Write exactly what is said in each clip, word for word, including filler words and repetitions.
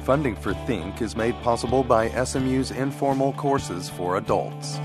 Funding for Think is made possible by S M U's informal courses for adults.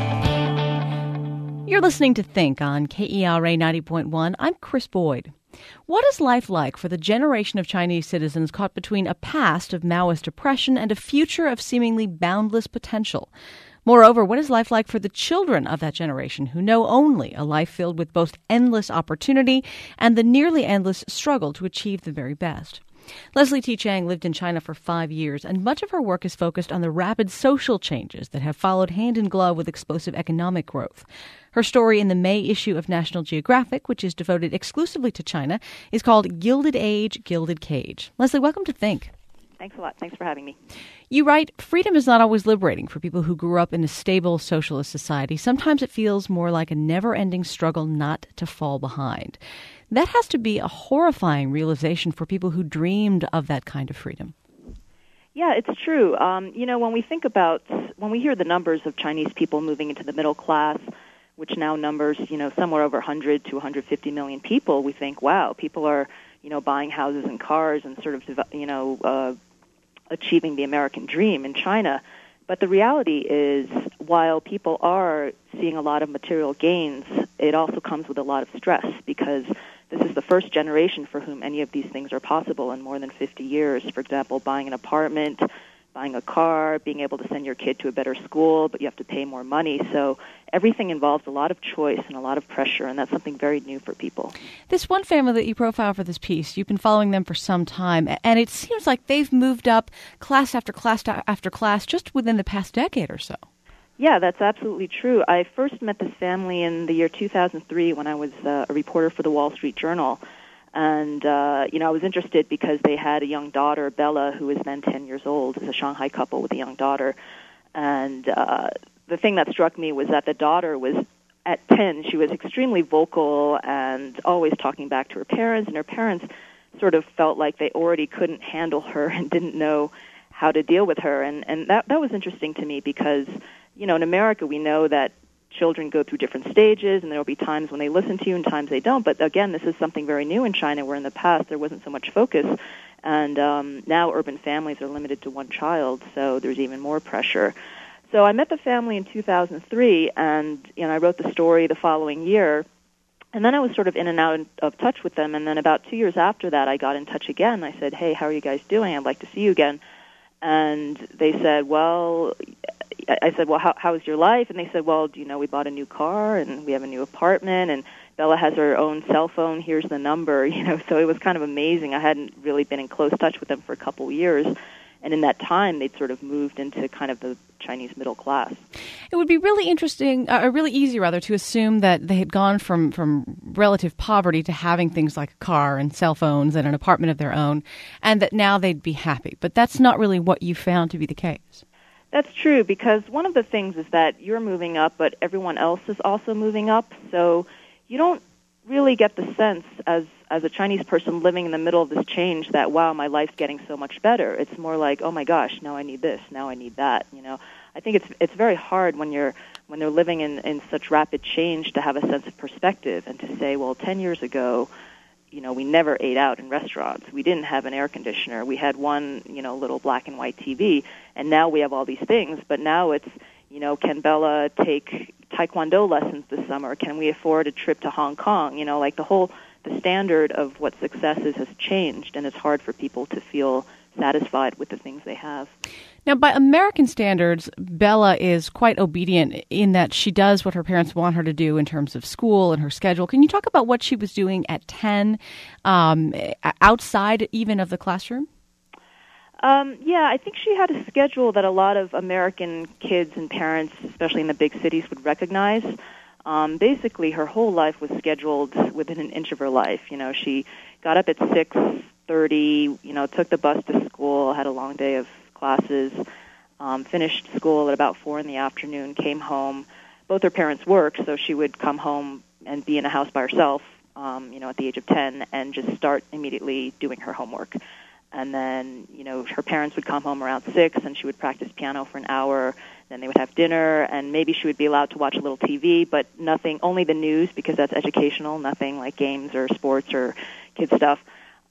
You're listening to Think on K E R A ninety point one. I'm Chris Boyd. What is life like for the generation of Chinese citizens caught between a past of Maoist oppression and a future of seemingly boundless potential? Moreover, what is life like for the children of that generation who know only a life filled with both endless opportunity and the nearly endless struggle to achieve the very best? Leslie T. Chang lived in China for five years, and much of her work is focused on the rapid social changes that have followed hand in glove with explosive economic growth. Her story in the May issue of National Geographic, which is devoted exclusively to China, is called Gilded Age, Gilded Cage. Leslie, welcome to Think. Thanks a lot. Thanks for having me. You write, freedom is not always liberating for people who grew up in a stable socialist society. Sometimes it feels more like a never-ending struggle not to fall behind. That has to be a horrifying realization for people who dreamed of that kind of freedom. Yeah, it's true. Um, you know, when we think about, when we hear the numbers of Chinese people moving into the middle class, which now numbers, you know, somewhere over one hundred to one hundred fifty million people, we think, wow, people are, you know, buying houses and cars and sort of, you know, uh, achieving the American dream in China. But the reality is, while people are seeing a lot of material gains, it also comes with a lot of stress because this is the first generation for whom any of these things are possible in more than fifty years. For example, buying an apartment, buying a car, being able to send your kid to a better school, but you have to pay more money. So everything involves a lot of choice and a lot of pressure, and that's something very new for people. This one family that you profile for this piece, you've been following them for some time, and it seems like they've moved up class after class after class just within the past decade or so. Yeah, that's absolutely true. I first met this family in the year two thousand three when I was uh, a reporter for the Wall Street Journal. And, uh, you know, I was interested because they had a young daughter, Bella, who was then ten years old. It's a Shanghai couple with a young daughter. And uh, the thing that struck me was that the daughter was, at ten, she was extremely vocal and always talking back to her parents. And her parents sort of felt like they already couldn't handle her and didn't know how to deal with her. And, and that, that was interesting to me because, you know, in America we know that children go through different stages, and there will be times when they listen to you and times they don't. But again, this is something very new in China, where in the past there wasn't so much focus. And um, now urban families are limited to one child, so there's even more pressure. So I met the family in two thousand three, and you know, I wrote the story the following year. And then I was sort of in and out of touch with them. And then about two years after that, I got in touch again. I said, hey, how are you guys doing? I'd like to see you again. And they said, well, I said, well, how, how is your life? And they said, well, do you know, we bought a new car and we have a new apartment and Bella has her own cell phone. Here's the number, you know. So it was kind of amazing. I hadn't really been in close touch with them for a couple of years. And in that time, they'd sort of moved into kind of the Chinese middle class. It would be really interesting, uh, or really easy, rather, to assume that they had gone from, from relative poverty to having things like a car and cell phones and an apartment of their own, and that now they'd be happy. But that's not really what you found to be the case. That's true, because one of the things is that you're moving up, but everyone else is also moving up. So you don't really get the sense as as a Chinese person living in the middle of this change that, wow, my life's getting so much better. It's more like, oh my gosh, now I need this, now I need that. You know, I think it's it's very hard when you're when they're living in, in such rapid change to have a sense of perspective and to say, well, ten years ago, you know, we never ate out in restaurants. We didn't have an air conditioner. We had one, you know, little black and white T V, and now we have all these things. But now it's, you know, can Bella take Taekwondo lessons this summer? Can we afford a trip to Hong Kong? You know, like the whole, the standard of what success is has changed, and it's hard for people to feel satisfied with the things they have. Now, by American standards, Bella is quite obedient in that she does what her parents want her to do in terms of school and her schedule. Can you talk about what she was doing at ten, um, outside even of the classroom? Um, yeah, I think she had a schedule that a lot of American kids and parents, especially in the big cities, would recognize. Um, basically, her whole life was scheduled within an inch of her life. You know, she got up at six thirty, you know, took the bus to school, had a long day of classes, um, finished school at about four in the afternoon, came home. Both her parents worked, so she would come home and be in a house by herself, um, you know, at the age of ten, and just start immediately doing her homework. And then, you know, her parents would come home around six, and she would practice piano for an hour. Then they would have dinner, and maybe she would be allowed to watch a little T V, but nothing, only the news, because that's educational, nothing like games or sports or kid stuff.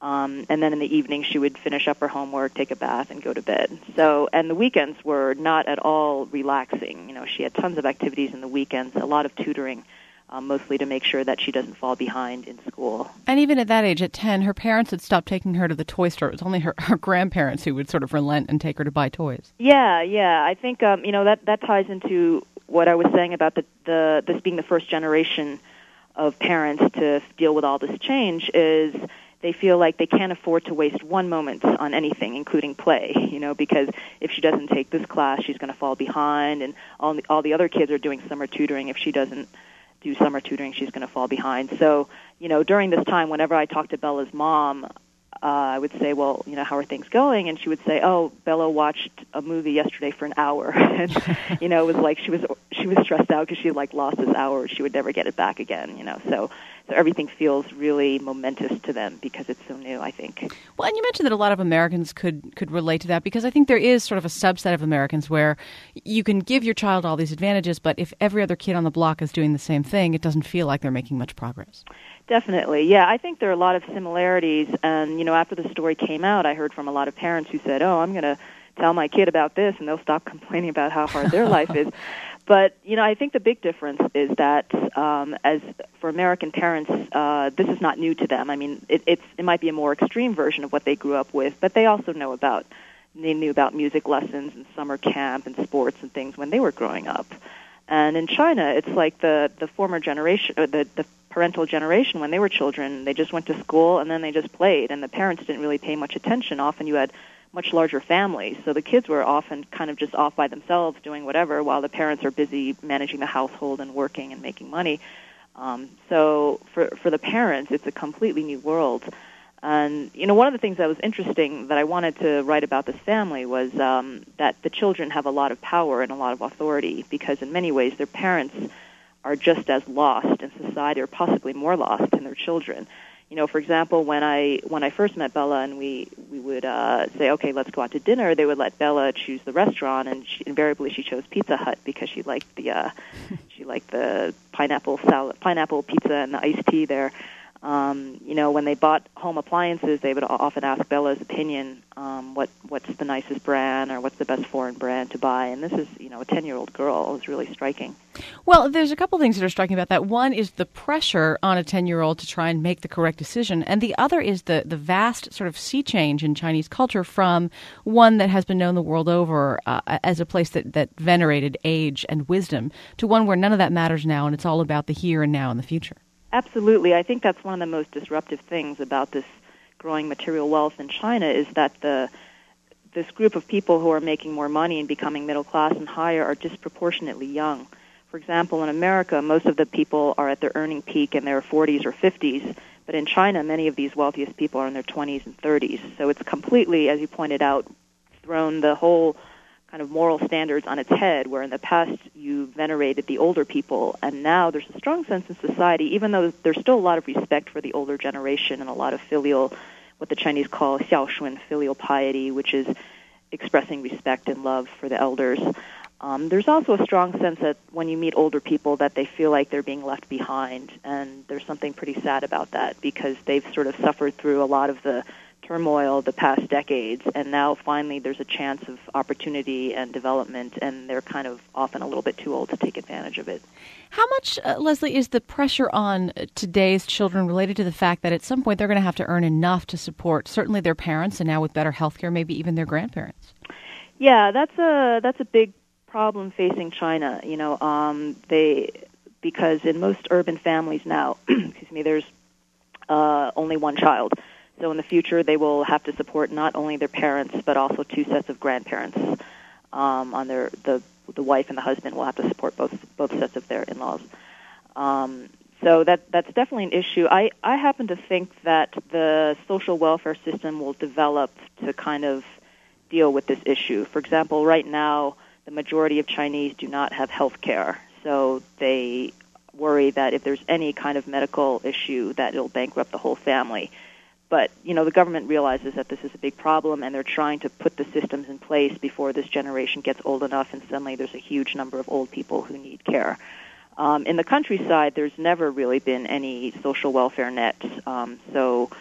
Um, and then in the evening, she would finish up her homework, take a bath, and go to bed. So, and the weekends were not at all relaxing. You know, she had tons of activities in the weekends, a lot of tutoring, um, mostly to make sure that she doesn't fall behind in school. And even at that age, at ten, her parents had stopped taking her to the toy store. It was only her, her grandparents who would sort of relent and take her to buy toys. Yeah, yeah. I think, um, you know, that, that ties into what I was saying about the, the this being the first generation of parents to deal with all this change is they feel like they can't afford to waste one moment on anything, including play, you know, because if she doesn't take this class, she's going to fall behind, and all the, all the other kids are doing summer tutoring. If she doesn't do summer tutoring, she's going to fall behind. So, you know, during this time, whenever I talked to Bella's mom, uh, I would say, well, you know, how are things going? And she would say, oh, Bella watched a movie yesterday for an hour. And, you know, it was like she was she was stressed out because she had, like, lost this hour. She would never get it back again, you know. So so everything feels really momentous to them because it's so new, I think. Well, and you mentioned that a lot of Americans could, could relate to that because I think there is sort of a subset of Americans where you can give your child all these advantages, but if every other kid on the block is doing the same thing, it doesn't feel like they're making much progress. Definitely. Yeah, I think there are a lot of similarities. And, you know, after the story came out, I heard from a lot of parents who said, oh, I'm going to tell my kid about this, and they'll stop complaining about how hard their life is. But, you know, I think the big difference is that um, as for American parents, uh, this is not new to them. I mean, it, it's, it might be a more extreme version of what they grew up with, but they also know about, they knew about music lessons and summer camp and sports and things when they were growing up. And in China, it's like the, the former generation, or the, the parental generation, when they were children, they just went to school and then they just played, and the parents didn't really pay much attention. Often you had much larger families, so the kids were often kind of just off by themselves doing whatever while the parents are busy managing the household and working and making money. Um, so for for the parents, it's a completely new world. And, you know, one of the things that was interesting that I wanted to write about this family was um, that the children have a lot of power and a lot of authority because in many ways their parents are just as lost in society or possibly more lost than their children. You know, for example, when I when I first met Bella and we, we would uh, say, okay, let's go out to dinner, they would let Bella choose the restaurant, and she, invariably she chose Pizza Hut because she liked the uh, she liked the pineapple salad, pineapple pizza and the iced tea there. Um, you know, when they bought home appliances, they would often ask Bella's opinion, um, what what's the nicest brand or what's the best foreign brand to buy. And this is, you know, a ten-year-old girl. It was really striking. Well, there's a couple things that are striking about that. One is the pressure on a ten-year-old to try and make the correct decision. And the other is the, the vast sort of sea change in Chinese culture from one that has been known the world over uh, as a place that, that venerated age and wisdom to one where none of that matters now, and it's all about the here and now and the future. Absolutely. I think that's one of the most disruptive things about this growing material wealth in China is that the this group of people who are making more money and becoming middle class and higher are disproportionately young. For example, in America, most of the people are at their earning peak in their forties or fifties, but in China, many of these wealthiest people are in their twenties and thirties. So it's completely, as you pointed out, thrown the whole kind of moral standards on its head, where in the past you venerated the older people, and now there's a strong sense in society, even though there's still a lot of respect for the older generation and a lot of filial, what the Chinese call xiaoshun, filial piety, which is expressing respect and love for the elders. Um, there's also a strong sense that when you meet older people that they feel like they're being left behind, and there's something pretty sad about that because they've sort of suffered through a lot of the turmoil the past decades, and now finally there's a chance of opportunity and development, and they're kind of often a little bit too old to take advantage of it. How much, uh, Leslie, is the pressure on today's children related to the fact that at some point they're going to have to earn enough to support certainly their parents, and now with better health care, maybe even their grandparents? Yeah, that's a that's a big problem facing China. You know, um, they because in most urban families now, excuse me, there's uh, only one child. So in the future, they will have to support not only their parents but also two sets of grandparents. Um, on their the the wife and the husband will have to support both both sets of their in-laws. Um, so that that's definitely an issue. I, I happen to think that the social welfare system will develop to kind of deal with this issue. For example, right now, the majority of Chinese do not have health care, so they worry that if there's any kind of medical issue, that it'll bankrupt the whole family. But, you know, the government realizes that this is a big problem, and they're trying to put the systems in place before this generation gets old enough, and suddenly there's a huge number of old people who need care. Um, in the countryside, there's never really been any social welfare net, um, so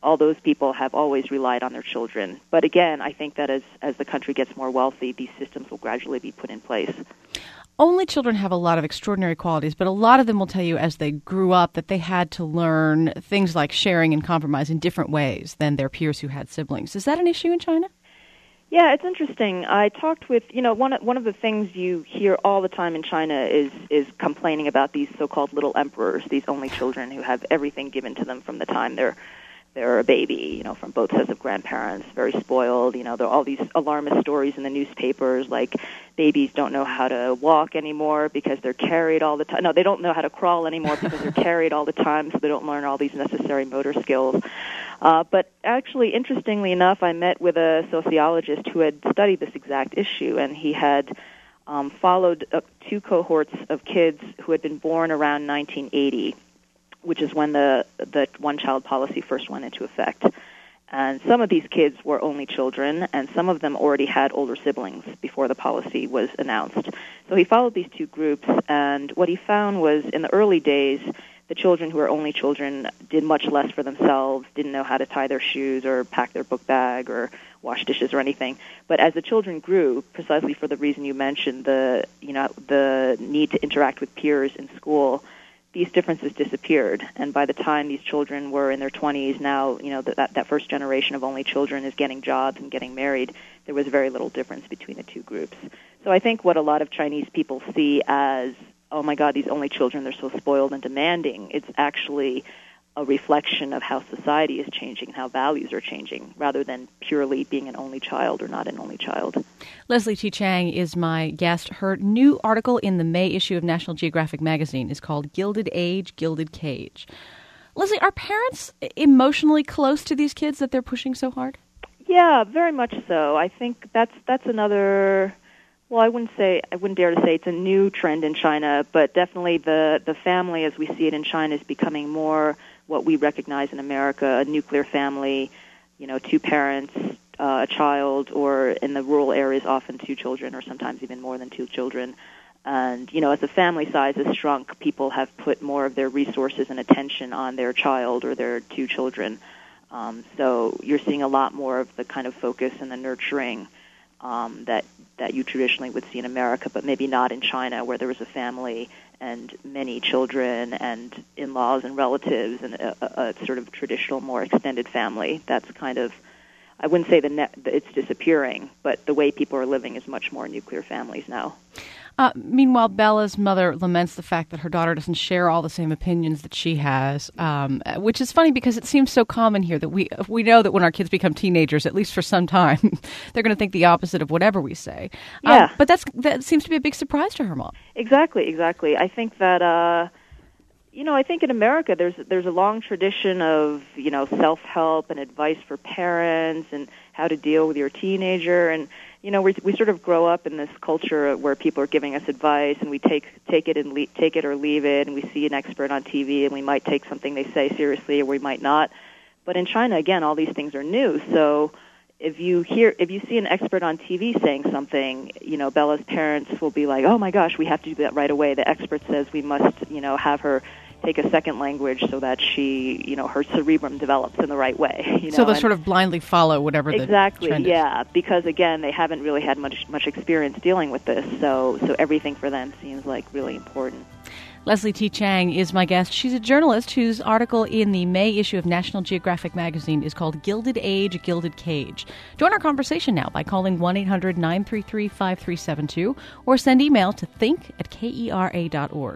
all those people have always relied on their children. But again, I think that as, as the country gets more wealthy, these systems will gradually be put in place. Only children have a lot of extraordinary qualities, but a lot of them will tell you as they grew up that they had to learn things like sharing and compromise in different ways than their peers who had siblings. Is that an issue in China? Yeah, it's interesting. I talked with, you know, one one of the things you hear all the time in China is is complaining about these so-called little emperors, these only children who have everything given to them from the time they're they're a baby, you know, from both sets of grandparents, very spoiled. You know, there are all these alarmist stories in the newspapers, like babies don't know how to walk anymore because they're carried all the time. No, they don't know how to crawl anymore because they're carried all the time, so they don't learn all these necessary motor skills. Uh, but actually, interestingly enough, I met with a sociologist who had studied this exact issue, and he had um, followed uh, two cohorts of kids who had been born around nineteen eighty, which is when the the one-child policy first went into effect. And some of these kids were only children, and some of them already had older siblings before the policy was announced. So he followed these two groups, and what he found was in the early days, the children who were only children did much less for themselves, didn't know how to tie their shoes or pack their book bag or wash dishes or anything. But as the children grew, precisely for the reason you mentioned, the you know the need to interact with peers in school, these differences disappeared. And by the time these children were in their twenties, now, you know, that, that first generation of only children is getting jobs and getting married, there was very little difference between the two groups. So I think what a lot of Chinese people see as, oh my God, these only children, they're so spoiled and demanding, it's actually a reflection of how society is changing and how values are changing, rather than purely being an only child or not an only child. Leslie T. Chang is my guest. Her new article in the May issue of National Geographic magazine is called Gilded Age, Gilded Cage. Leslie, are parents emotionally close to these kids that they're pushing so hard? Yeah, very much so. I think that's that's another... Well, I wouldn't say I wouldn't dare to say it's a new trend in China, but definitely the, the family as we see it in China is becoming more what we recognize in America, a nuclear family, you know, two parents, uh, a child, or in the rural areas often two children or sometimes even more than two children. And, you know, as the family size has shrunk, people have put more of their resources and attention on their child or their two children. Um, so you're seeing a lot more of the kind of focus and the nurturing Um, that that you traditionally would see in America, but maybe not in China, where there was a family and many children and in-laws and relatives and a, a, a sort of traditional, more extended family. That's kind of, I wouldn't say the net, it's disappearing, but the way people are living is much more nuclear families now. Uh, meanwhile, Bella's mother laments the fact that her daughter doesn't share all the same opinions that she has, um, which is funny because it seems so common here that we we know that when our kids become teenagers, at least for some time, they're going to think the opposite of whatever we say. Yeah. Um, but that's that seems to be a big surprise to her mom. Exactly, exactly. I think that, uh, you know, I think in America there's there's a long tradition of, you know, self-help and advice for parents and how to deal with your teenager. And you know, we we sort of grow up in this culture where people are giving us advice, and we take take it and le- take it or leave it, and we see an expert on T V, and we might take something they say seriously, or we might not. But in China, again, all these things are new. So if you hear, if you see an expert on T V saying something, you know, Bella's parents will be like, "Oh my gosh, we have to do that right away." The expert says we must, you know, have her take a second language so that she, you know, her cerebrum develops in the right way. You know? So they'll and sort of blindly follow whatever the exactly, trend is. yeah, because again, they haven't really had much much experience dealing with this, so so everything for them seems like really important. Leslie T. Chang is my guest. She's a journalist whose article in the May issue of National Geographic magazine is called Gilded Age, Gilded Cage. Join our conversation now by calling one eight hundred nine three three five three seven two or send email to think at kera dot org.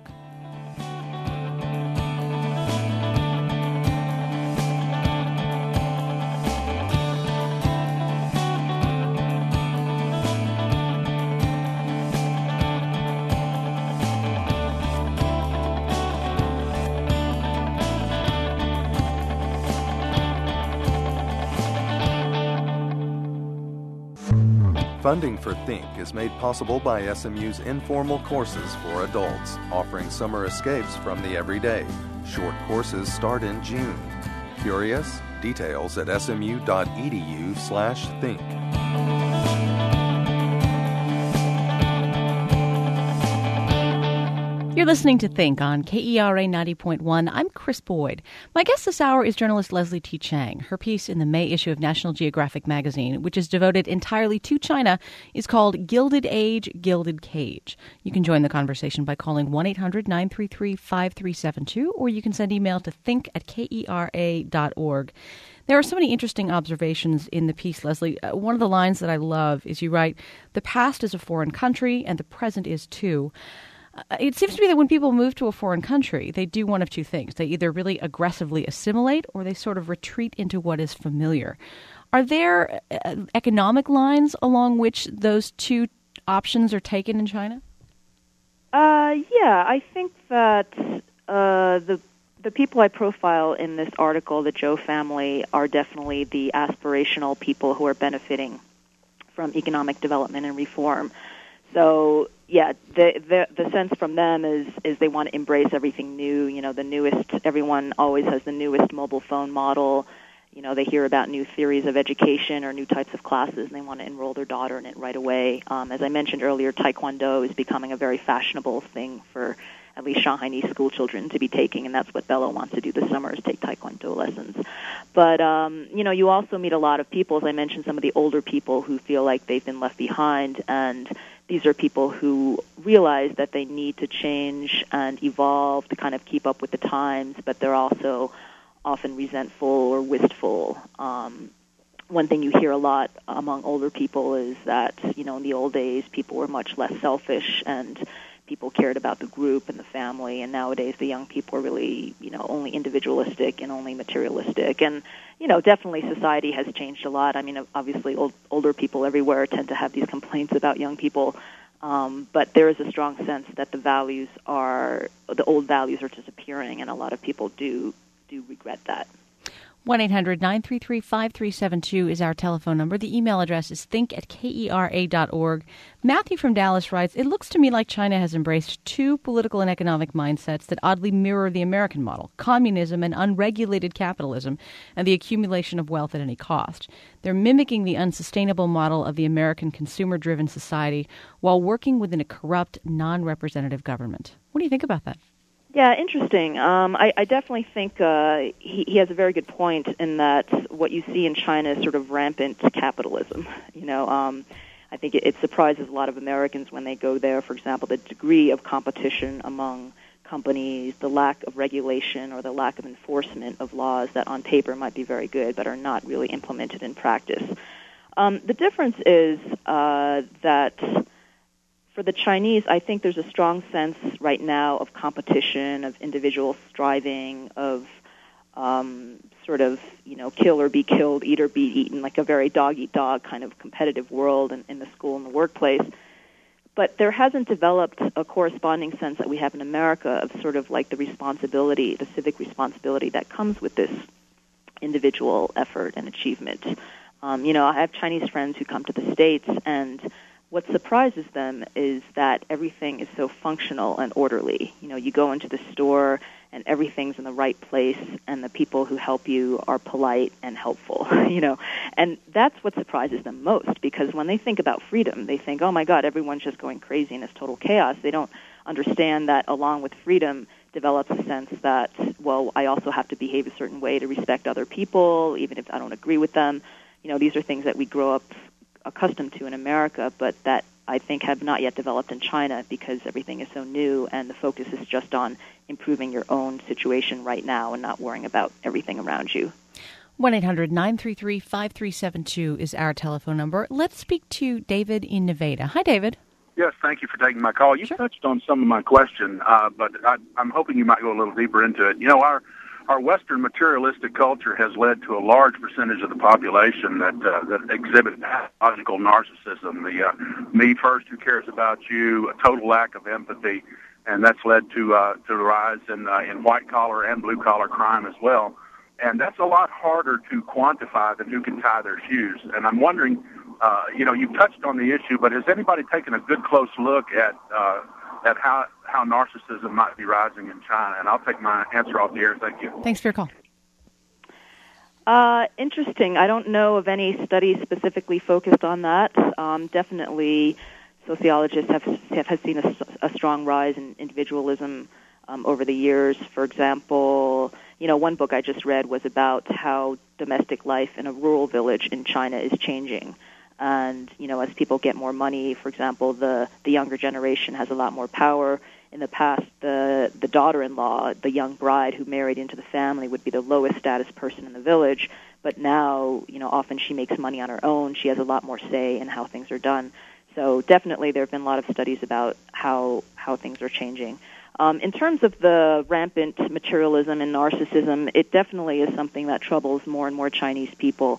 Funding for Think is made possible by S M U's informal courses for adults, offering summer escapes from the everyday. Short courses start in June. Curious? Details at smu.edu slash think. You're listening to Think on K E R A ninety point one. I'm Chris Boyd. My guest this hour is journalist Leslie T. Chang. Her piece in the May issue of National Geographic magazine, which is devoted entirely to China, is called Gilded Age, Gilded Cage. You can join the conversation by calling one eight hundred nine three three five three seven two, or you can send email to think at K E R A dot org. There are so many interesting observations in the piece, Leslie. Uh, one of the lines that I love is you write, "The past is a foreign country, and the present is too." Uh, it seems to me that when people move to a foreign country, they do one of two things. They either really aggressively assimilate or they sort of retreat into what is familiar. Are there uh, economic lines along which those two options are taken in China? Uh, yeah, I think that uh, the the people I profile in this article, the Zhou family, are definitely the aspirational people who are benefiting from economic development and reform. So, yeah, the, the the sense from them is is they want to embrace everything new. You know, the newest. Everyone always has the newest mobile phone model. You know, they hear about new theories of education or new types of classes, and they want to enroll their daughter in it right away. Um, as I mentioned earlier, Taekwondo is becoming a very fashionable thing for at least Shanghainese school children to be taking, and that's what Bella wants to do this summer, is take Taekwondo lessons. But, um, you know, you also meet a lot of people, as I mentioned, some of the older people who feel like they've been left behind, and these are people who realize that they need to change and evolve to kind of keep up with the times, but they're also often resentful or wistful. Um, one thing you hear a lot among older people is that, you know, in the old days, people were much less selfish and people cared about the group and the family, and nowadays the young people are really, you know, only individualistic and only materialistic. And, you know, definitely society has changed a lot. I mean, obviously old, older people everywhere tend to have these complaints about young people, um, but there is a strong sense that the values are, the old values are disappearing, and a lot of people do do regret that. one eight hundred nine three three five three seven two is our telephone number. The email address is think at K E R A dot org. Matthew from Dallas writes, "It looks to me like China has embraced two political and economic mindsets that oddly mirror the American model, communism and unregulated capitalism, and the accumulation of wealth at any cost. They're mimicking the unsustainable model of the American consumer-driven society while working within a corrupt, non-representative government." What do you think about that? Yeah, interesting. Um, I, I definitely think uh, he, he has a very good point in that what you see in China is sort of rampant capitalism. You know, um, I think it, it surprises a lot of Americans when they go there. For example, the degree of competition among companies, the lack of regulation or the lack of enforcement of laws that on paper might be very good but are not really implemented in practice. Um, the difference is uh, that for the Chinese, I think there's a strong sense right now of competition, of individuals striving, of um, sort of, you know, kill or be killed, eat or be eaten, like a very dog-eat-dog kind of competitive world in, in the school and the workplace. But there hasn't developed a corresponding sense that we have in America of sort of like the responsibility, the civic responsibility that comes with this individual effort and achievement. Um, you know, I have Chinese friends who come to the States, and what surprises them is that everything is so functional and orderly. You know, you go into the store and everything's in the right place, and the people who help you are polite and helpful, you know. And that's what surprises them most, because when they think about freedom, they think, oh my God, everyone's just going crazy and it's total chaos. They don't understand that along with freedom develops a sense that, well, I also have to behave a certain way to respect other people, even if I don't agree with them. You know, these are things that we grow up accustomed to in America, but that I think have not yet developed in China because everything is so new and the focus is just on improving your own situation right now and not worrying about everything around you. one eight hundred nine three three five three seven two is our telephone number. Let's speak to David in Nevada. Hi, David. Yes, thank you for taking my call. You Sure. touched on some of my question, uh, but I, I'm hoping you might go a little deeper into it. You know, our Our Western materialistic culture has led to a large percentage of the population that uh, that exhibit pathological narcissism, the uh, me first, who cares about you, a total lack of empathy, and that's led to uh, to the rise in uh, in white collar and blue collar crime as well. And that's a lot harder to quantify than who can tie their shoes. And I'm wondering, uh, you know, you've touched on the issue, but has anybody taken a good close look at uh, at how, how narcissism might be rising in China? And I'll take my answer off the air. Thank you. Thanks for your call. Uh, interesting. I don't know of any studies specifically focused on that. Um, definitely sociologists have have, have seen a, a strong rise in individualism um, over the years. For example, you know, one book I just read was about how domestic life in a rural village in China is changing. And, you know, as people get more money, for example, the, the younger generation has a lot more power. In the past, the, the daughter-in-law, the young bride who married into the family, would be the lowest status person in the village. But now, you know, often she makes money on her own. She has a lot more say in how things are done. So definitely there have been a lot of studies about how, how things are changing. Um, in terms of the rampant materialism and narcissism, it definitely is something that troubles more and more Chinese people.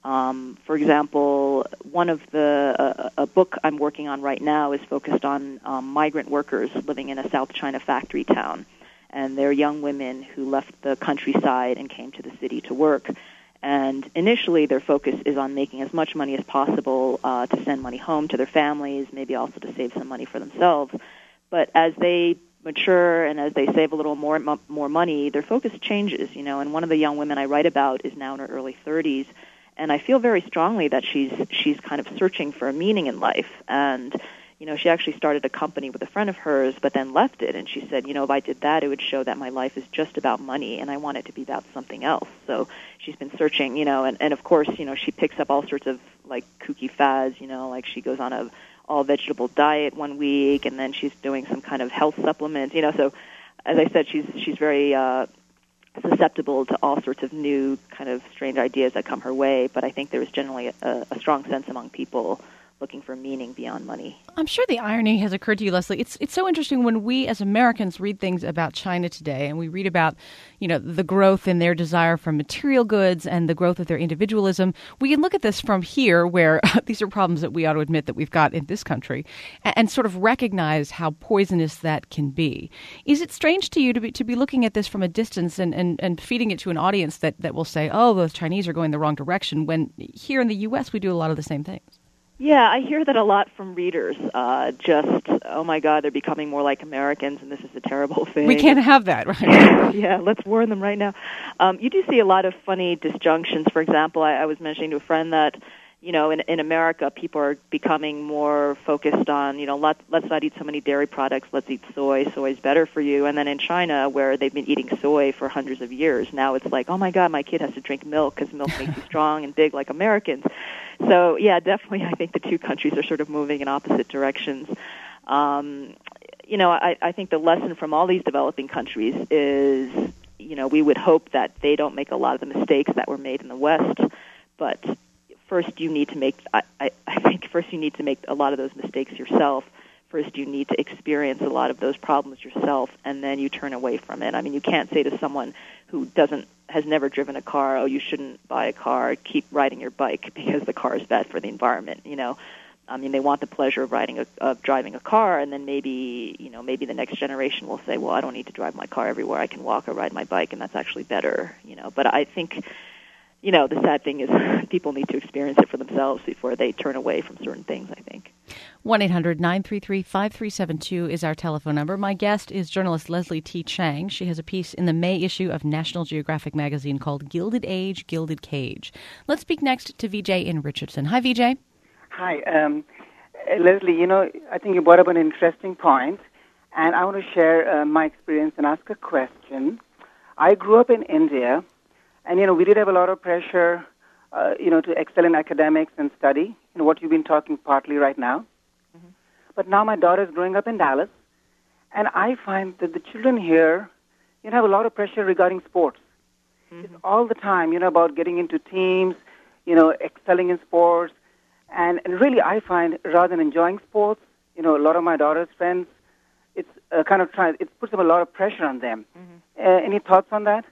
Um, for example, one of the uh, a book I'm working on right now is focused on um, migrant workers living in a South China factory town, and they're young women who left the countryside and came to the city to work. And initially, their focus is on making as much money as possible uh, to send money home to their families, maybe also to save some money for themselves. But as they mature and as they save a little more more money, their focus changes. You know, and one of the young women I write about is now in her early thirties. And I feel very strongly that she's she's kind of searching for a meaning in life. And, you know, she actually started a company with a friend of hers, but then left it. And she said, you know, if I did that, it would show that my life is just about money, and I want it to be about something else. So she's been searching, you know, and, and of course, you know, she picks up all sorts of, like, kooky fads, you know, like she goes on a all-vegetable diet one week, and then she's doing some kind of health supplement, you know. So, as I said, she's she's very... Uh, susceptible to all sorts of new kind of strange ideas that come her way, but I think there is generally a, a strong sense among people looking for meaning beyond money. I'm sure the irony has occurred to you, Leslie. It's it's so interesting when we as Americans read things about China today, and we read about, you know, the growth in their desire for material goods and the growth of their individualism. We can look at this from here, where these are problems that we ought to admit that we've got in this country, and, and sort of recognize how poisonous that can be. Is it strange to you to be to be looking at this from a distance and, and, and feeding it to an audience that, that will say, oh, those Chinese are going the wrong direction, when here in the U S we do a lot of the same things? Yeah, I hear that a lot from readers. Uh, just, oh my God, they're becoming more like Americans, and this is a terrible thing. We can't have that, right? Yeah, let's warn them right now. Um, you do see a lot of funny disjunctions. For example, I, I was mentioning to a friend that, you know, in, in America, people are becoming more focused on, you know, let, let's not eat so many dairy products, let's eat soy, soy is better for you. And then in China, where they've been eating soy for hundreds of years, now it's like, oh my God, my kid has to drink milk because milk makes you strong and big like Americans. So, yeah, definitely I think the two countries are sort of moving in opposite directions. Um, you know, I, I think the lesson from all these developing countries is, you know, we would hope that they don't make a lot of the mistakes that were made in the West, but first you need to make, I, I, I think first you need to make a lot of those mistakes yourself. First you need to experience a lot of those problems yourself, and then you turn away from it. I mean, you can't say to someone who doesn't, has never driven a car, oh, you shouldn't buy a car, keep riding your bike because the car is bad for the environment, you know. I mean, they want the pleasure of riding a, of driving a car, and then maybe, you know, maybe the next generation will say, well, I don't need to drive my car everywhere. I can walk or ride my bike, and that's actually better, you know. But I think, you know, the sad thing is people need to experience it for themselves before they turn away from certain things, I think. one eight hundred nine three three five three seven two is our telephone number. My guest is journalist Leslie T. Chang. She has a piece in the May issue of National Geographic magazine called Gilded Age, Gilded Cage. Let's speak next to Vijay in Richardson. Hi, Vijay. Hi. Um, Leslie, you know, I think you brought up an interesting point, and I want to share uh, my experience and ask a question. I grew up in India, and, you know, we did have a lot of pressure, uh, you know, to excel in academics and study, you know, what you've been talking partly right now. Mm-hmm. But now my daughter's growing up in Dallas, and I find that the children here, you know, have a lot of pressure regarding sports. Mm-hmm. It's all the time, you know, about getting into teams, you know, excelling in sports. And, and really, I find, rather than enjoying sports, you know, a lot of my daughter's friends, it's uh, kind of trying, it puts them a lot of pressure on them. Mm-hmm. Uh, any thoughts on that?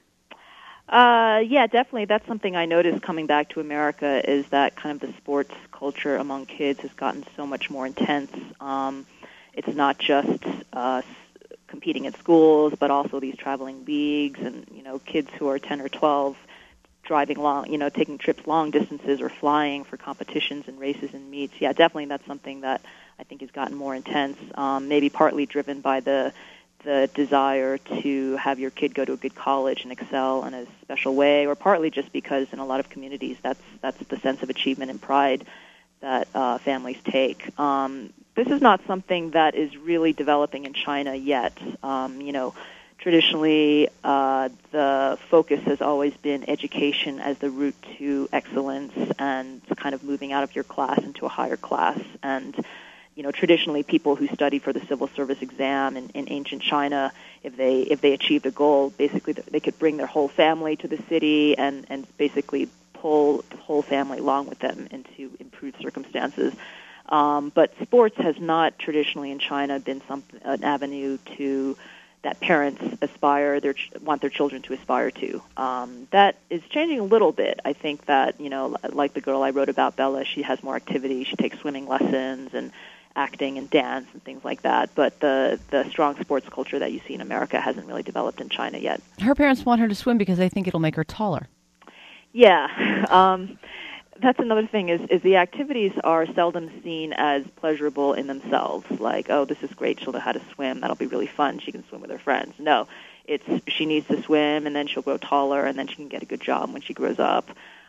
Uh, yeah, definitely. That's something I noticed coming back to America, is that kind of the sports culture among kids has gotten so much more intense. Um, it's not just uh, competing at schools, but also these traveling leagues and, you know, kids who are ten or twelve driving long, you know, taking trips long distances or flying for competitions and races and meets. Yeah, definitely that's something that I think has gotten more intense, um, maybe partly driven by the the desire to have your kid go to a good college and excel in a special way, or partly just because in a lot of communities that's that's the sense of achievement and pride that uh, families take. Um, this is not something that is really developing in China yet. Um, you know, traditionally, uh, the focus has always been education as the route to excellence and kind of moving out of your class into a higher class. And, you know, traditionally people who studied for the civil service exam in, in ancient China, if they if they achieved a goal, basically they could bring their whole family to the city and, and basically pull the whole family along with them into improved circumstances. Um, but sports has not traditionally in China been some, an avenue to that parents aspire their want their children to aspire to. Um, that is changing a little bit. I think that, you know, like the girl I wrote about, Bella, she has more activity. She takes swimming lessons and acting and dance and things like that. But the the strong sports culture that you see in America hasn't really developed in China yet. Her parents want her to swim because they think it'll make her taller. Yeah. Um, that's another thing is, is the activities are seldom seen as pleasurable in themselves. Like, oh, this is great. She'll know how to swim. That'll be really fun. She can swim with her friends. No, it's she needs to swim, and then she'll grow taller, and then she can get a good job when she grows up.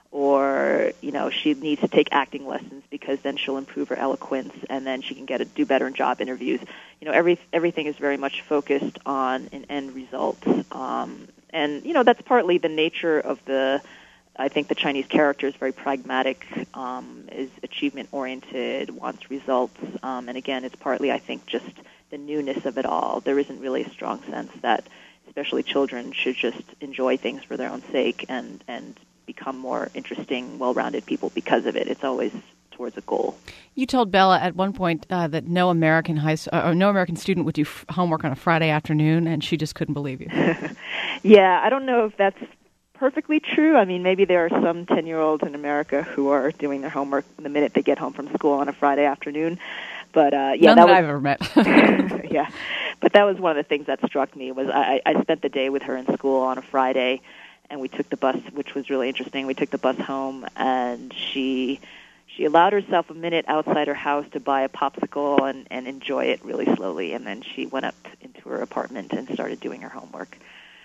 Or, you know, she needs to take acting lessons because then she'll improve her eloquence, and then she can get a, do better in job interviews. You know, every everything is very much focused on an end result. Um, and, you know, that's partly the nature of the I think the Chinese character is very pragmatic, um, is achievement-oriented, wants results. Um, and again, it's partly, I think, just the newness of it all. There isn't really a strong sense that especially children should just enjoy things for their own sake and, and become more interesting, well-rounded people because of it. It's always towards a goal. You told Bella at one point uh, that no American high uh, or no American student would do f- homework on a Friday afternoon, and she just couldn't believe you. Yeah, I don't know if that's perfectly true. I mean, maybe there are some ten-year-olds in America who are doing their homework the minute they get home from school on a Friday afternoon. But uh, yeah, None that, that was, I've ever met. Yeah, but that was one of the things that struck me. Was I, I spent the day with her in school on a Friday, and we took the bus, which was really interesting. We took the bus home, and she she allowed herself a minute outside her house to buy a popsicle and, and enjoy it really slowly, and then she went up into her apartment and started doing her homework.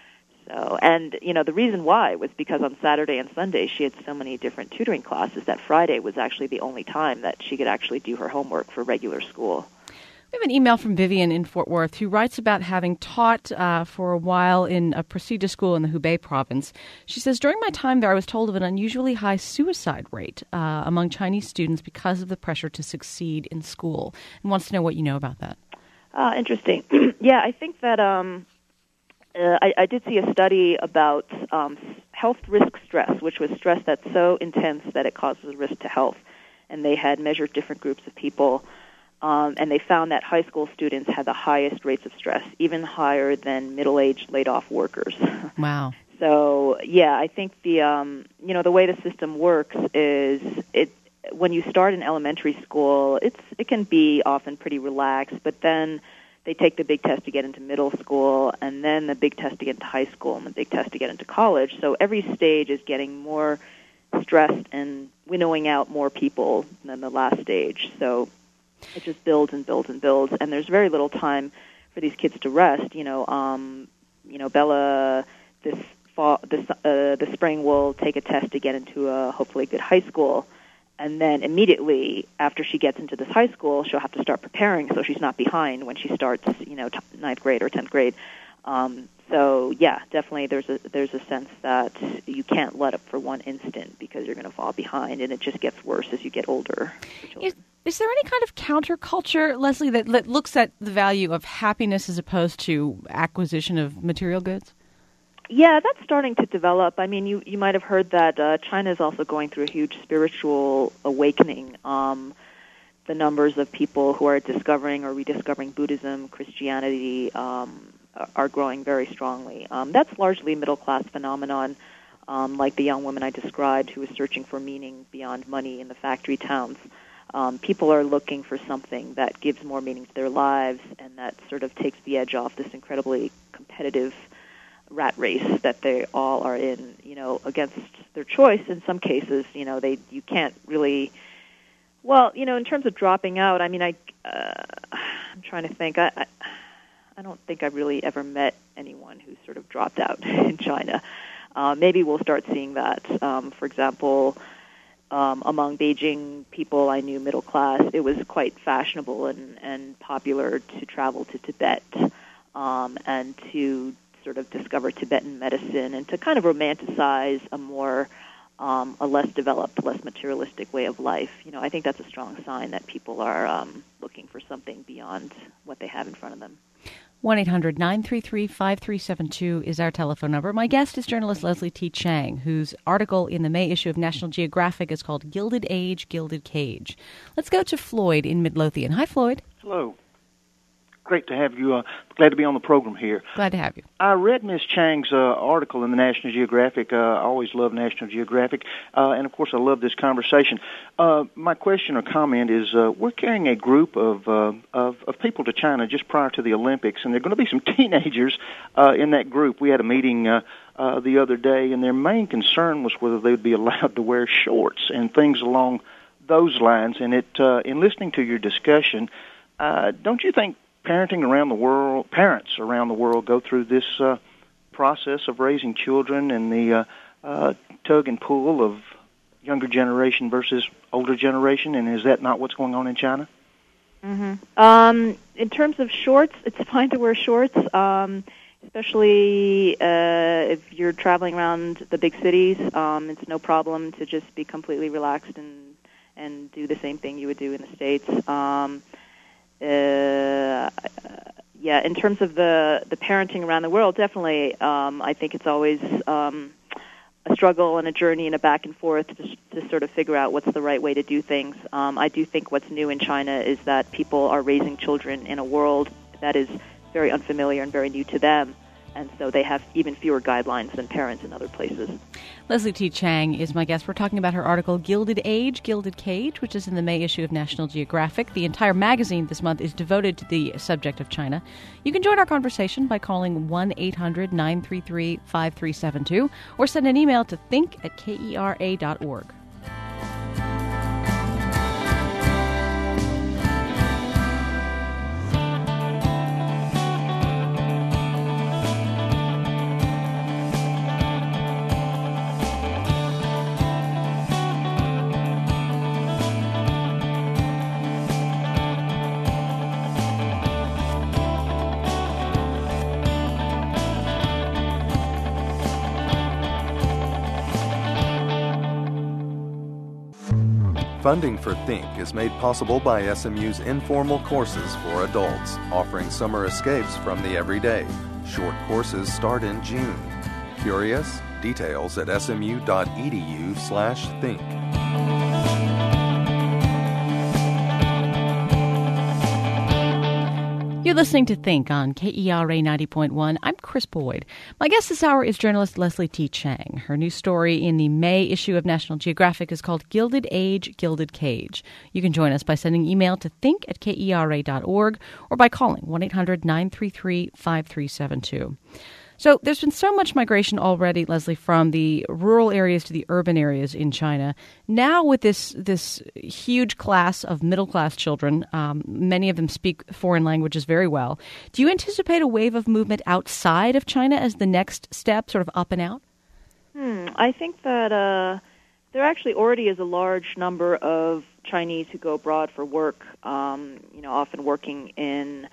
So, and, you know, the reason why was because on Saturday and Sunday she had so many different tutoring classes that Friday was actually the only time that she could actually do her homework for regular school. We have an email from Vivian in Fort Worth who writes about having taught uh, for a while in a prestigious school in the Hubei province. She says, during my time there, I was told of an unusually high suicide rate uh, among Chinese students because of the pressure to succeed in school, and wants to know what you know about that. Uh, interesting. Yeah, I think that... Um, Uh, I, I did see a study about um, health risk stress, which was stress that's so intense that it causes a risk to health. And they had measured different groups of people, um, and they found that high school students had the highest rates of stress, even higher than middle-aged laid-off workers. Wow. So, yeah, I think the um, you know the way the system works is it when you start in elementary school, it's it can be often pretty relaxed, but then they take the big test to get into middle school, and then the big test to get into high school, and the big test to get into college. So every stage is getting more stressed and winnowing out more people than the last stage. So it just builds and builds and builds, and there's very little time for these kids to rest. You know, um, you know, Bella this fall, this uh, this spring will take a test to get into a hopefully good high school. And then immediately after she gets into this high school, she'll have to start preparing so she's not behind when she starts, you know, t- ninth grade or tenth grade. Um, so, yeah, definitely there's a there's a sense that you can't let up for one instant because you're going to fall behind, and it just gets worse as you get older. Is, is there any kind of counterculture, Leslie, that, that looks at the value of happiness as opposed to acquisition of material goods? Yeah, that's starting to develop. I mean, you, you might have heard that uh, China is also going through a huge spiritual awakening. Um, the numbers of people who are discovering or rediscovering Buddhism, Christianity, um, are growing very strongly. Um, that's largely a middle-class phenomenon, um, like the young woman I described who was searching for meaning beyond money in the factory towns. Um, people are looking for something that gives more meaning to their lives and that sort of takes the edge off this incredibly competitive rat race that they all are in, you know, against their choice. In some cases, you know, they you can't really, well, you know, in terms of dropping out, I mean, I, uh, I'm trying to think, I, I, I don't think I've really ever met anyone who sort of dropped out in China. Uh, maybe we'll start seeing that. Um, for example, um, among Beijing people I knew, middle class, it was quite fashionable and, and popular to travel to Tibet um, and to sort of discover Tibetan medicine and to kind of romanticize a more, um, a less developed, less materialistic way of life. You know, I think that's a strong sign that people are um, looking for something beyond what they have in front of them. one eight hundred nine three three five three seven two is our telephone number. My guest is journalist Leslie T. Chang, whose article in the May issue of National Geographic is called Gilded Age, Gilded Cage. Let's go to Floyd in Midlothian. Hi, Floyd. Hello. Great to have you. Uh, glad to be on the program here. Glad to have you. I read Miz Chang's uh, article in the National Geographic. Uh, I always love National Geographic. Uh, and, of course, I love this conversation. Uh, my question or comment is uh, we're carrying a group of, uh, of of people to China just prior to the Olympics, and there are going to be some teenagers uh, in that group. We had a meeting uh, uh, the other day, and their main concern was whether they would be allowed to wear shorts and things along those lines. And it, uh, in listening to your discussion, uh, don't you think parenting around the world, parents around the world go through this uh, process of raising children and the uh, uh, tug and pull of younger generation versus older generation, and is that not what's going on in China? Mm-hmm. Um, in terms of shorts, it's fine to wear shorts, um, especially uh, if you're traveling around the big cities. Um, it's no problem to just be completely relaxed and, and do the same thing you would do in the States. Um, Uh, yeah, in terms of the, the parenting around the world, definitely, um, I think it's always um, a struggle and a journey and a back and forth to, to sort of figure out what's the right way to do things. Um, I do think what's new in China is that people are raising children in a world that is very unfamiliar and very new to them, and so they have even fewer guidelines than parents in other places. Leslie T. Chang is my guest. We're talking about her article, Gilded Age, Gilded Cage, which is in the May issue of National Geographic. The entire magazine this month is devoted to the subject of China. You can join our conversation by calling one eight hundred nine three three five three seven two or send an email to think at kera dot org. Funding for Think is made possible by S M U's informal courses for adults, offering summer escapes from the everyday. Short courses start in June. Curious? Details at smu.edu slash think. You're listening to Think on K E R A ninety point one. I'm Chris Boyd. My guest this hour is journalist Leslie T. Chang. Her new story in the May issue of National Geographic is called Gilded Age, Gilded Cage. You can join us by sending email to think at kera dot org or by calling one eight hundred nine three three five three seven two. So there's been so much migration already, Leslie, from the rural areas to the urban areas in China. Now with this this huge class of middle-class children, um, many of them speak foreign languages very well. Do you anticipate a wave of movement outside of China as the next step, sort of up and out? Hmm, I think that uh, there actually already is a large number of Chinese who go abroad for work, um, you know, often working in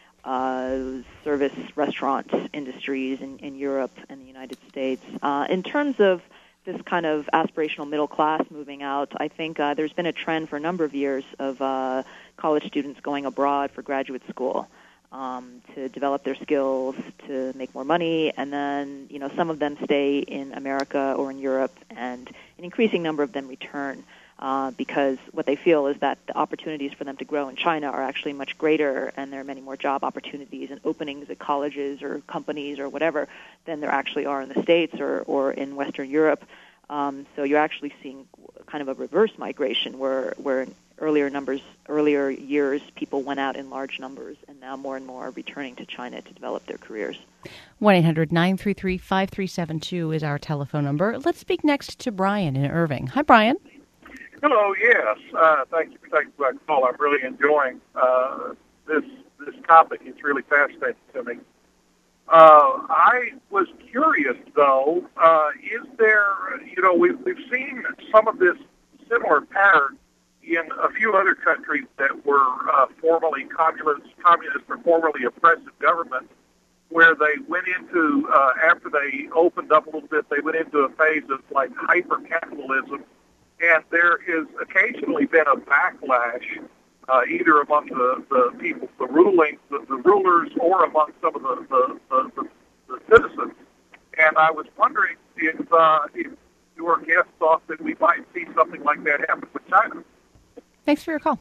Uh, service restaurant industries in, in Europe and the United States. Uh, in terms of this kind of aspirational middle class moving out, I think uh, there's been a trend for a number of years of uh, college students going abroad for graduate school um, to develop their skills, to make more money, and then, you know, some of them stay in America or in Europe, and an increasing number of them return. Uh, because what they feel is that the opportunities for them to grow in China are actually much greater, and there are many more job opportunities and openings at colleges or companies or whatever than there actually are in the States or, or in Western Europe. Um, so you're actually seeing kind of a reverse migration where, where in earlier numbers, earlier years, people went out in large numbers, and now more and more are returning to China to develop their careers. one eight hundred nine three three five three seven two is our telephone number. Let's speak next to Brian in Irving. Hi, Brian. Hello, yes. Uh, thank you for taking my call. I'm really enjoying uh, this this topic. It's really fascinating to me. Uh, I was curious, though, uh, is there, you know, we've, we've seen some of this similar pattern in a few other countries that were uh, formerly communist, communist or formerly oppressive governments, where they went into, uh, after they opened up a little bit, they went into a phase of like hyper-capitalism, and there has occasionally been a backlash, uh, either among the, the people, the ruling, the, the rulers, or among some of the, the, the, the, the citizens. And I was wondering if, uh, if your guest thought that we might see something like that happen with China. Thanks for your call.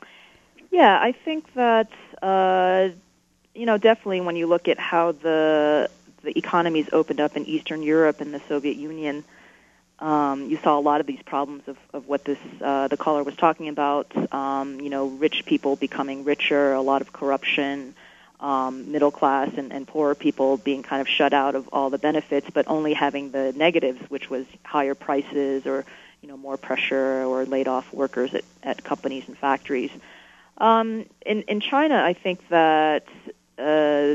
Yeah, I think that, uh, you know, definitely when you look at how the the economies opened up in Eastern Europe and the Soviet Union, um, you saw a lot of these problems of, of what this uh, the caller was talking about, um, you know, rich people becoming richer, a lot of corruption, um, middle class and, and poorer people being kind of shut out of all the benefits, but only having the negatives, which was higher prices or, you know, more pressure or laid off workers at, at companies and factories. Um, in, in China, I think that uh,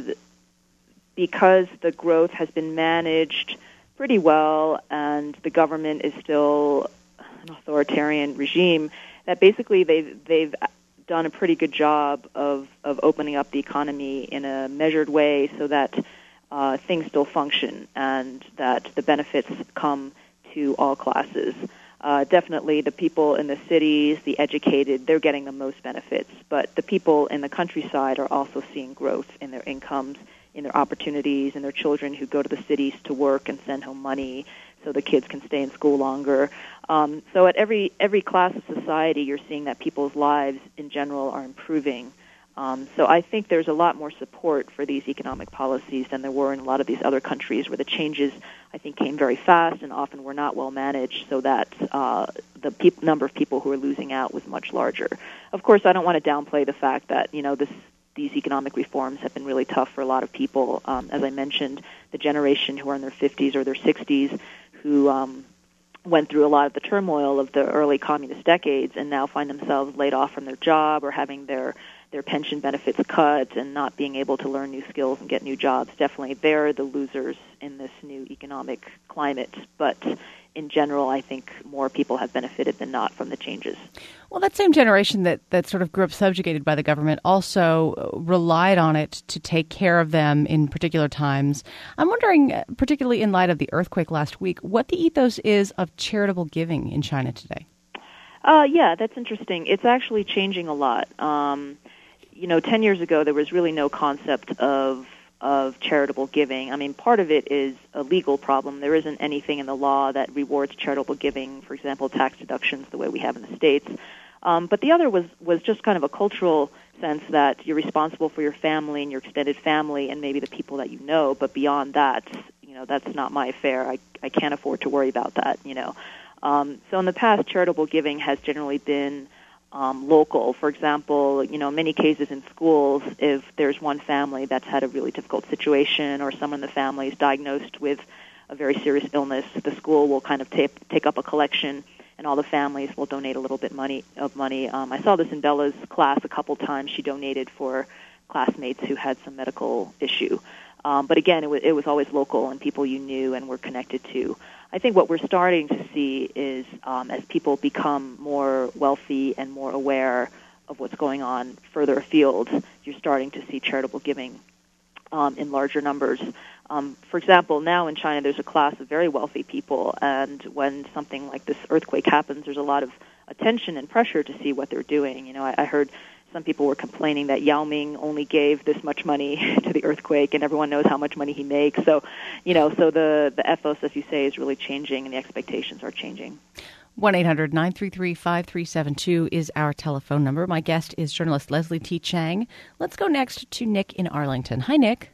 because the growth has been managed pretty well and the government is still an authoritarian regime, that basically they've, they've done a pretty good job of, of opening up the economy in a measured way so that uh, things still function and that the benefits come to all classes. Uh, definitely the people in the cities, the educated, they're getting the most benefits. But the people in the countryside are also seeing growth in their incomes, in their opportunities, in their children who go to the cities to work and send home money so the kids can stay in school longer. Um, so at every every class of society, you're seeing that people's lives in general are improving. Um, so I think there's a lot more support for these economic policies than there were in a lot of these other countries where the changes, I think, came very fast and often were not well managed so that uh, the pe- number of people who are losing out was much larger. Of course, I don't want to downplay the fact that, you know, this these economic reforms have been really tough for a lot of people. Um, as I mentioned, the generation who are in their fifties or their sixties who um, went through a lot of the turmoil of the early communist decades and now find themselves laid off from their job or having their their pension benefits cut and not being able to learn new skills and get new jobs. Definitely, they're the losers in this new economic climate. But in general, I think more people have benefited than not from the changes. Well, that same generation that, that sort of grew up subjugated by the government also relied on it to take care of them in particular times. I'm wondering, particularly in light of the earthquake last week, what the ethos is of charitable giving in China today. Uh, yeah, that's interesting. It's actually changing a lot. Um, you know, ten years ago, there was really no concept of of charitable giving. I mean, part of it is a legal problem. There isn't anything in the law that rewards charitable giving, for example, tax deductions the way we have in the States. Um, but the other was, was just kind of a cultural sense that you're responsible for your family and your extended family and maybe the people that you know, but beyond that, you know, that's not my affair. I, I can't afford to worry about that, you know. Um, so in the past, charitable giving has generally been Um, local. For example, you know, in many cases in schools, if there's one family that's had a really difficult situation or someone in the family is diagnosed with a very serious illness, the school will kind of take, take up a collection and all the families will donate a little bit money of money. Um, I saw this in Bella's class a couple times. She donated for classmates who had some medical issue. Um, but again, it was, it was always local and people you knew and were connected to. I think what we're starting to see is um, as people become more wealthy and more aware of what's going on further afield, you're starting to see charitable giving um, in larger numbers. Um, for example, now in China there's a class of very wealthy people, and when something like this earthquake happens, there's a lot of attention and pressure to see what they're doing. You know, I, I heard some people were complaining that Yao Ming only gave this much money to the earthquake, and everyone knows how much money he makes. So, you know, so the, the ethos, as you say, is really changing, and the expectations are changing. one eight hundred nine three three five three seven two is our telephone number. My guest is journalist Leslie T. Chang. Let's go next to Nick in Arlington. Hi, Nick.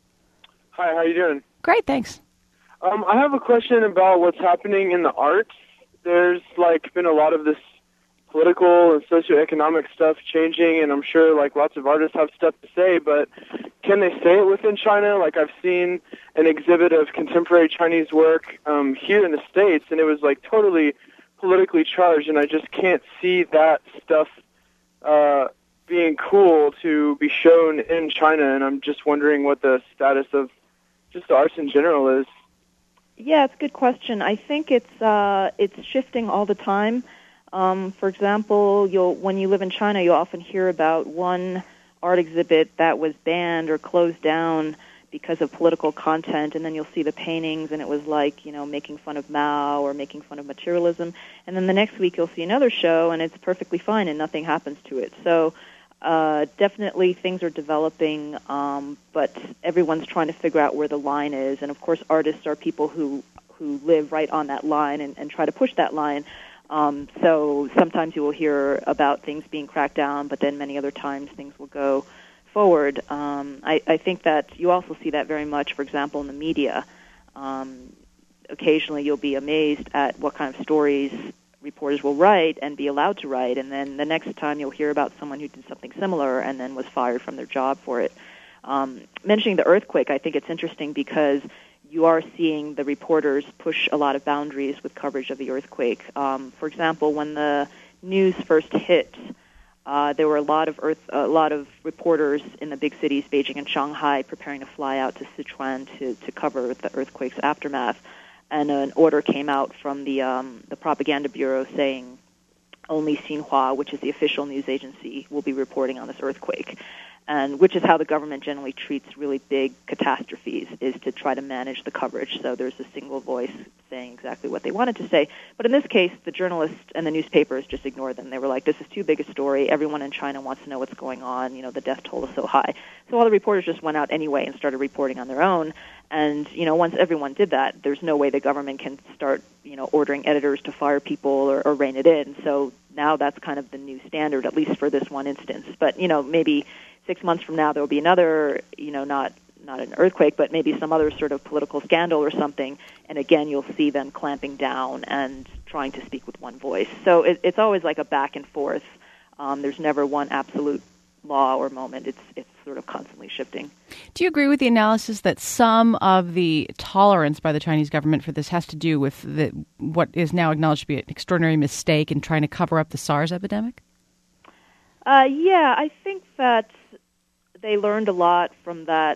Hi, how you doing? Great, thanks. Um, I have a question about what's happening in the arts. There's, like, been a lot of this political and socioeconomic stuff changing, and I'm sure like lots of artists have stuff to say, but can they say it within China? Like I've seen an exhibit of contemporary Chinese work um, here in the States, and it was like totally politically charged, and I just can't see that stuff uh, being cool to be shown in China, and I'm just wondering what the status of just the arts in general is. Yeah, it's a good question. I think it's uh, it's shifting all the time. Um, for example, you'll when you live in China, you'll often hear about one art exhibit that was banned or closed down because of political content, and then you'll see the paintings, and it was like, you know, making fun of Mao or making fun of materialism. And then the next week you'll see another show, and it's perfectly fine, and nothing happens to it. So uh, definitely things are developing, um, but everyone's trying to figure out where the line is. And, of course, artists are people who, who live right on that line and, and try to push that line. Um, so sometimes you will hear about things being cracked down, but then many other times things will go forward. Um, I, I think that you also see that very much, for example, in the media. Um, occasionally you'll be amazed at what kind of stories reporters will write and be allowed to write, and then the next time you'll hear about someone who did something similar and then was fired from their job for it. Um, mentioning the earthquake, I think it's interesting because you are seeing the reporters push a lot of boundaries with coverage of the earthquake. Um, for example, when the news first hit, Uh, there were a lot of earth, a lot of reporters in the big cities, Beijing and Shanghai, preparing to fly out to Sichuan to, to cover the earthquake's aftermath. And an order came out from the um, the propaganda bureau saying only Xinhua, which is the official news agency, will be reporting on this earthquake. And which is how the government generally treats really big catastrophes, is to try to manage the coverage. So there's a single voice saying exactly what they wanted to say. But in this case, the journalists and the newspapers just ignored them. They were like, this is too big a story. Everyone in China wants to know what's going on. You know, the death toll is so high. So all the reporters just went out anyway and started reporting on their own. And, you know, once everyone did that, there's no way the government can start, you know, ordering editors to fire people or, or rein it in. So now that's kind of the new standard, at least for this one instance. But, you know, maybe six months from now there will be another, you know, not not an earthquake, but maybe some other sort of political scandal or something, and again you'll see them clamping down and trying to speak with one voice. So it, it's always like a back and forth. Um, there's never one absolute law or moment. It's it's sort of constantly shifting. Do you agree with the analysis that some of the tolerance by the Chinese government for this has to do with the, what is now acknowledged to be an extraordinary mistake in trying to cover up the SARS epidemic? Uh, yeah, I think that they learned a lot from that.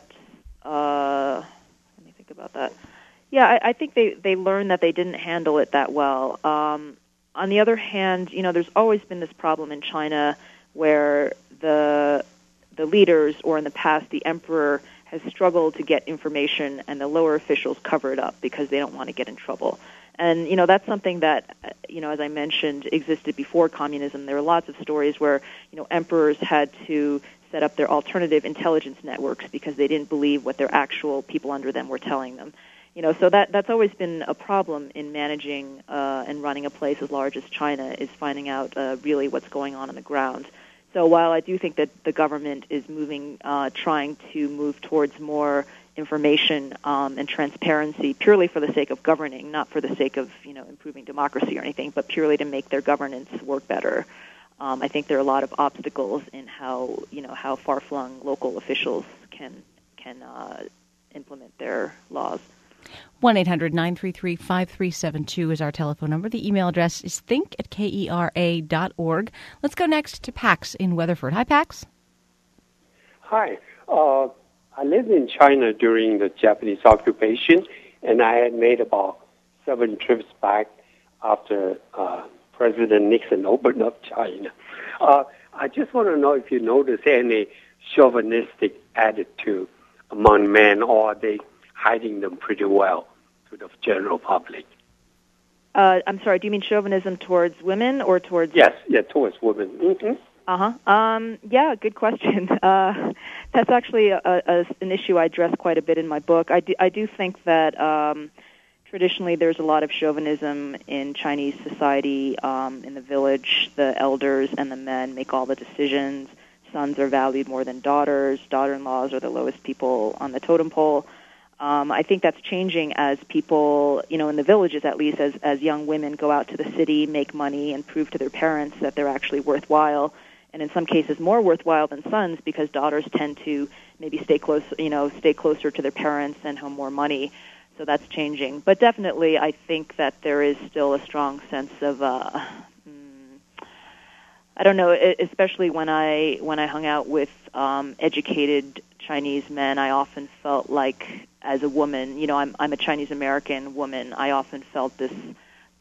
Uh, let me think about that. Yeah, I, I think they, they learned that they didn't handle it that well. Um, on the other hand, you know, there's always been this problem in China where the the leaders, or in the past the emperor, has struggled to get information, and the lower officials cover it up because they don't want to get in trouble. And, you know, that's something that, you know, as I mentioned, existed before communism. There were lots of stories where, you know, emperors had to set up their alternative intelligence networks because they didn't believe what their actual people under them were telling them. You know, so that that's always been a problem in managing uh, and running a place as large as China, is finding out uh, really what's going on on the ground. So while I do think that the government is moving, uh, trying to move towards more information um, and transparency purely for the sake of governing, not for the sake of, you know, improving democracy or anything, but purely to make their governance work better. Um, I think there are a lot of obstacles in how, you know, how far-flung local officials can can uh, implement their laws. one eight hundred nine three three five three seven two is our telephone number. The email address is think at kera dot org. Let's go next to Pax in Weatherford. Hi, Pax. Hi. Uh, I lived in China during the Japanese occupation, and I had made about seven trips back after uh, President Nixon opened up China. Uh, I just want to know if you notice any chauvinistic attitude among men, or are they hiding them pretty well to the general public? Uh, I'm sorry, do you mean chauvinism towards women or towards... Yes, yeah, towards women. Mm-hmm. Uh-huh. Um, yeah, good question. Uh, that's actually a, a, an issue I address quite a bit in my book. I do, I do think that um, traditionally there's a lot of chauvinism in Chinese society. Um, in the village, the elders and the men make all the decisions. Sons are valued more than daughters. Daughter-in-laws are the lowest people on the totem pole. Um, I think that's changing as people, you know, in the villages at least, as, as young women go out to the city, make money, and prove to their parents that they're actually worthwhile, and in some cases more worthwhile than sons, because daughters tend to maybe stay close, you know, stay closer to their parents and have more money. So that's changing. But definitely, I think that there is still a strong sense of, uh, mm, I don't know, especially when I when I hung out with um, educated Chinese men, I often felt like, as a woman, you know, I'm I'm a Chinese American woman, I often felt this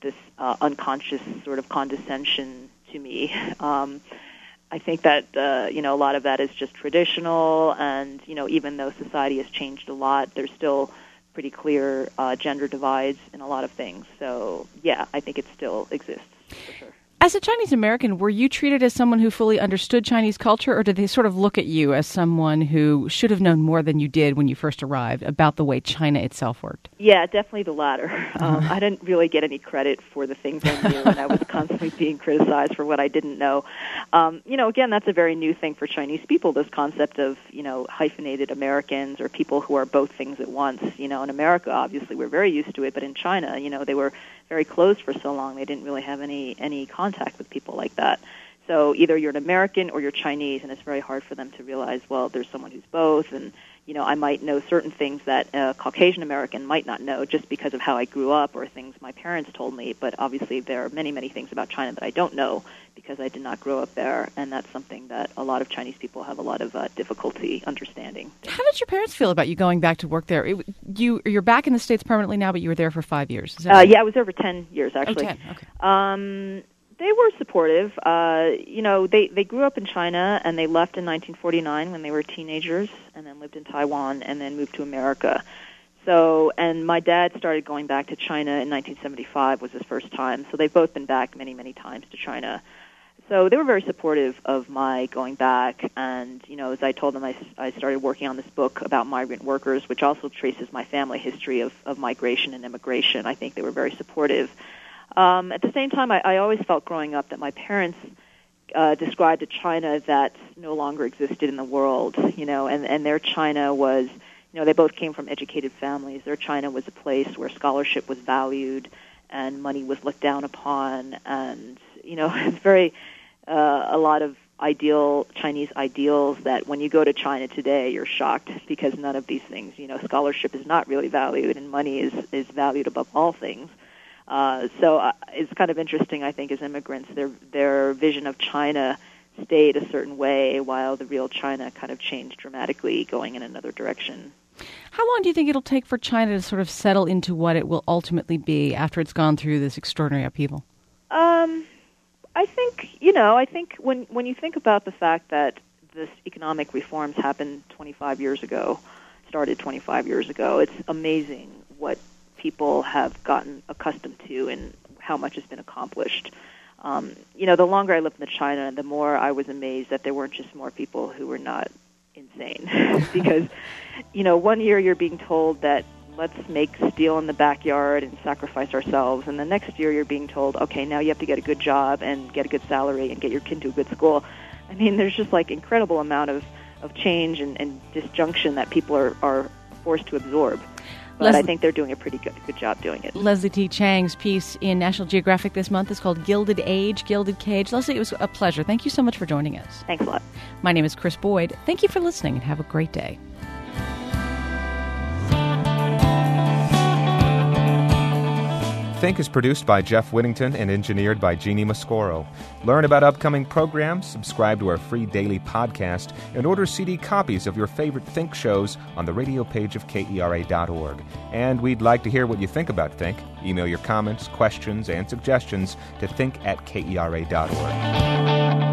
this uh, unconscious sort of condescension to me. Um, I think that, uh, you know, a lot of that is just traditional, and, you know, even though society has changed a lot, there's still pretty clear uh, gender divides in a lot of things. So, yeah, I think it still exists, for sure. As a Chinese American, were you treated as someone who fully understood Chinese culture, or did they sort of look at you as someone who should have known more than you did when you first arrived about the way China itself worked? Yeah, definitely the latter. Um, I didn't really get any credit for the things I knew, and I was constantly being criticized for what I didn't know. Um, you know, again, that's a very new thing for Chinese people, this concept of, you know, hyphenated Americans or people who are both things at once. You know, in America, obviously, we're very used to it, but in China, you know, they were very closed for so long, they didn't really have any, any contact with people like that. So either you're an American or you're Chinese, and it's very hard for them to realize, well, there's someone who's both, and, you know, I might know certain things that a Caucasian American might not know just because of how I grew up or things my parents told me, but obviously there are many, many things about China that I don't know because I did not grow up there, and that's something that a lot of Chinese people have a lot of uh, difficulty understanding. How did your parents feel about you going back to work there? It, you, you're back in the States permanently now, but you were there for five years. Is that uh, right? Yeah, I was there for ten years, actually. Oh, ten, okay. Um, they were supportive. Uh, you know, they, they grew up in China, and they left in nineteen forty-nine when they were teenagers, and then lived in Taiwan, and then moved to America. So, and my dad started going back to China in nineteen seventy-five was his first time. So they've both been back many, many times to China. So they were very supportive of my going back. And, you know, as I told them, I, I started working on this book about migrant workers, which also traces my family history of, of migration and immigration. I think they were very supportive. Um, at the same time, I, I always felt growing up that my parents uh, described a China that no longer existed in the world, you know, and, and their China was, you know, they both came from educated families. Their China was a place where scholarship was valued and money was looked down upon, and, you know, it's very, uh, a lot of ideal, Chinese ideals that when you go to China today, you're shocked because none of these things, you know, scholarship is not really valued and money is, is valued above all things. Uh, so uh, it's kind of interesting, I think, as immigrants, their their vision of China stayed a certain way while the real China kind of changed dramatically, going in another direction. How long do you think it'll take for China to sort of settle into what it will ultimately be after it's gone through this extraordinary upheaval? Um, I think, you know, I think when, when you think about the fact that this economic reforms happened twenty-five years ago, started twenty-five years ago, it's amazing what people have gotten accustomed to and how much has been accomplished. Um, you know, the longer I lived in China, the more I was amazed that there weren't just more people who were not insane. Because, you know, one year you're being told that let's make steel in the backyard and sacrifice ourselves, and the next year you're being told, okay, now you have to get a good job and get a good salary and get your kid to a good school. I mean, there's just like incredible amount of, of change and, and disjunction that people are, are forced to absorb. But Leslie, I think they're doing a pretty good good job doing it. Leslie T. Chang's piece in National Geographic this month is called Gilded Age, Gilded Cage. Leslie, it was a pleasure. Thank you so much for joining us. Thanks a lot. My name is Chris Boyd. Thank you for listening and have a great day. Think is produced by Jeff Whittington and engineered by Jeannie Mascoro. Learn about upcoming programs, subscribe to our free daily podcast, and order C D copies of your favorite Think shows on the radio page of K E R A dot org. And we'd like to hear what you think about Think. Email your comments, questions, and suggestions to think at K E R A dot org.